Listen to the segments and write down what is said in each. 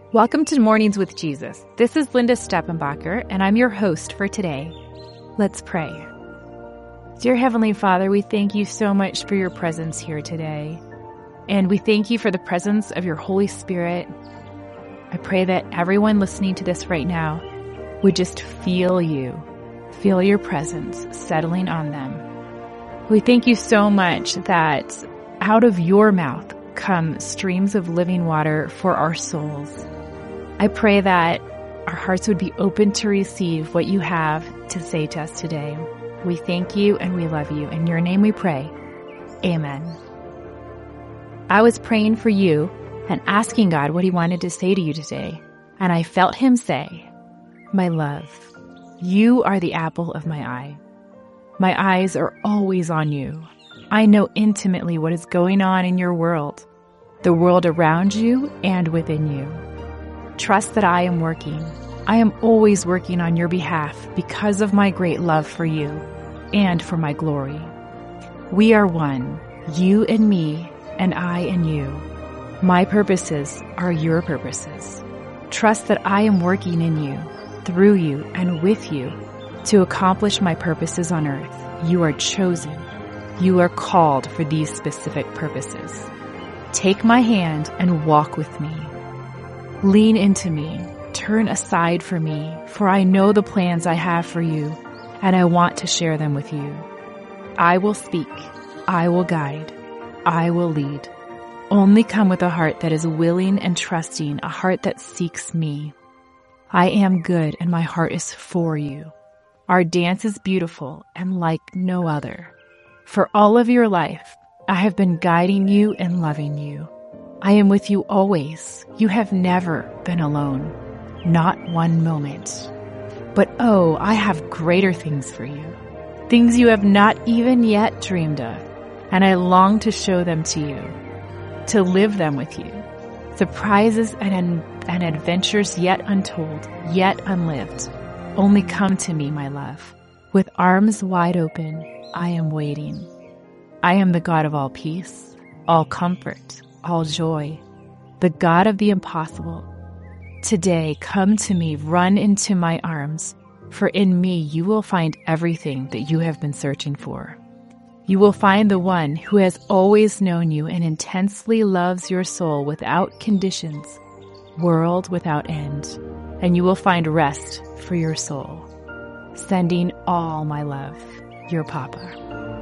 Welcome to Mornings with Jesus. This is Linda Steppenbacher, and I'm your host for today. Let's pray. Dear Heavenly Father, we thank you so much for your presence here today. And we thank you for the presence of your Holy Spirit. I pray that everyone listening to this right now would just feel your presence settling on them. We thank you so much that out of your mouth come streams of living water for our souls. I pray that our hearts would be open to receive what you have to say to us today. We thank you and we love you. In your name we pray. Amen. I was praying for you and asking God what he wanted to say to you today. And I felt him say, "My love, you are the apple of my eye. My eyes are always on you. I know intimately what is going on in your world, the world around you and within you. Trust that I am working. I am always working on your behalf because of my great love for you and for my glory. We are one, you and me, and I and you. My purposes are your purposes. Trust that I am working in you, through you, and with you to accomplish my purposes on earth. You are chosen. You are called for these specific purposes. Take my hand and walk with me. Lean into me, turn aside from me, for I know the plans I have for you, and I want to share them with you. I will speak, I will guide, I will lead. Only come with a heart that is willing and trusting, a heart that seeks me. I am good and my heart is for you. Our dance is beautiful and like no other. For all of your life, I have been guiding you and loving you. I am with you always. You have never been alone, not one moment. But oh, I have greater things for you, things you have not even yet dreamed of, and I long to show them to you, to live them with you. Surprises and adventures yet untold, yet unlived. Only come to me, my love. With arms wide open, I am waiting. I am the God of all peace, all comfort, all joy, the God of the impossible. Today, come to me, run into my arms, for in me you will find everything that you have been searching for. You will find the one who has always known you and intensely loves your soul without conditions, world without end, and you will find rest for your soul. Sending all my love, your Papa.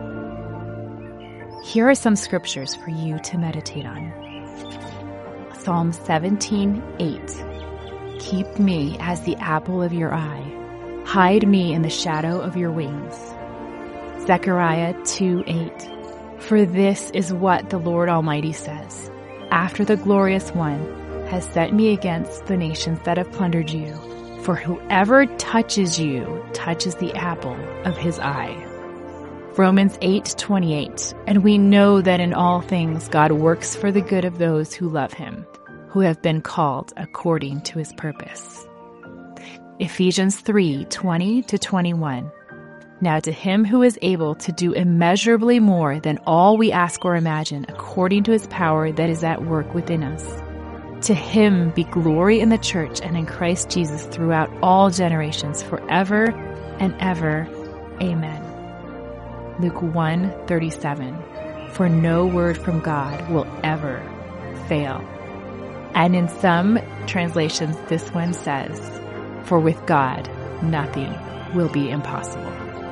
Here are some scriptures for you to meditate on. Psalm 17:8. Keep me as the apple of your eye. Hide me in the shadow of your wings. Zechariah 2:8. For this is what the Lord Almighty says. After the glorious one has sent me against the nations that have plundered you. For whoever touches you touches the apple of his eye. Romans 8:28, and we know that in all things God works for the good of those who love him, who have been called according to his purpose. Ephesians 3:20-21. Now to him who is able to do immeasurably more than all we ask or imagine, according to his power that is at work within us. To him be glory in the church and in Christ Jesus throughout all generations, forever and ever. Amen. Luke 1:37. For no word from God will ever fail. And in some translations, this one says, for with God, nothing will be impossible.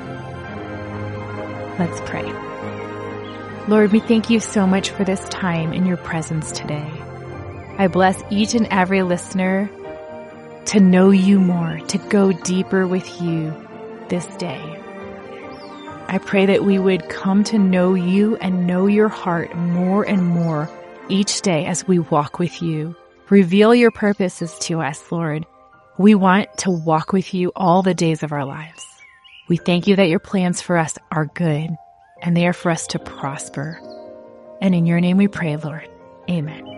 Let's pray. Lord, we thank you so much for this time in your presence today. I bless each and every listener to know you more, to go deeper with you this day. I pray that we would come to know you and know your heart more and more each day as we walk with you. Reveal your purposes to us, Lord. We want to walk with you all the days of our lives. We thank you that your plans for us are good and they are for us to prosper. And in your name we pray, Lord. Amen.